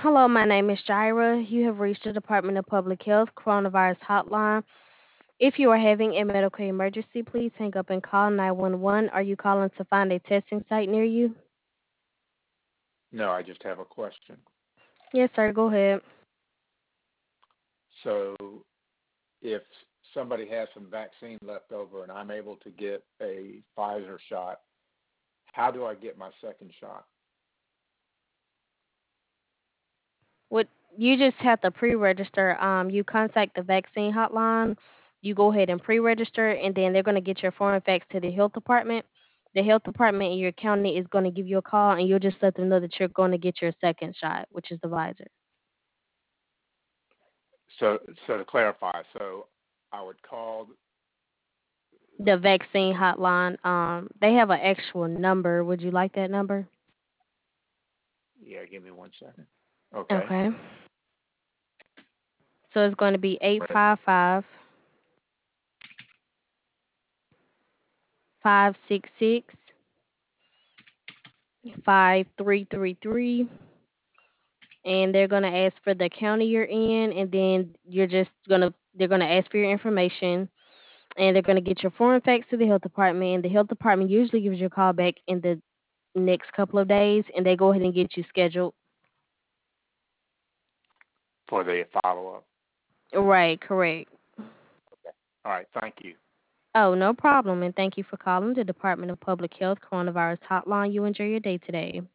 Hello, my name is Jaira. You have reached the Department of Public Health Coronavirus Hotline. If you are having a medical emergency, please hang up and call 911. Are you calling to find a testing site near you? No, I just have a question. Yes, sir. Go ahead. So, if somebody has some vaccine left over and I'm able to get a Pfizer shot, how do I get my second shot? What you just have to pre-register. You contact the vaccine hotline. You go ahead and pre-register, and then they're going to get your form fax to the health department. The health department in your county is going to give you a call, and you'll just let them know that you're going to get your second shot, which is the Pfizer. So to clarify, so I would call. The vaccine hotline. They have an actual number. Would you like that number? Yeah, give me 1 second. Okay. Okay. So it's going to be eight Right. five five 566 5333, and they're going to ask for the county you're in, and then they're going to ask for your information, and they're going to get your form fax to the health department, and the health department usually gives you a call back in the next couple of days, and they go ahead and get you scheduled. For the follow up. Right, correct. Okay. All right. Thank you. Oh, no problem. And thank you for calling the Department of Public Health Coronavirus Hotline. You enjoy your day today.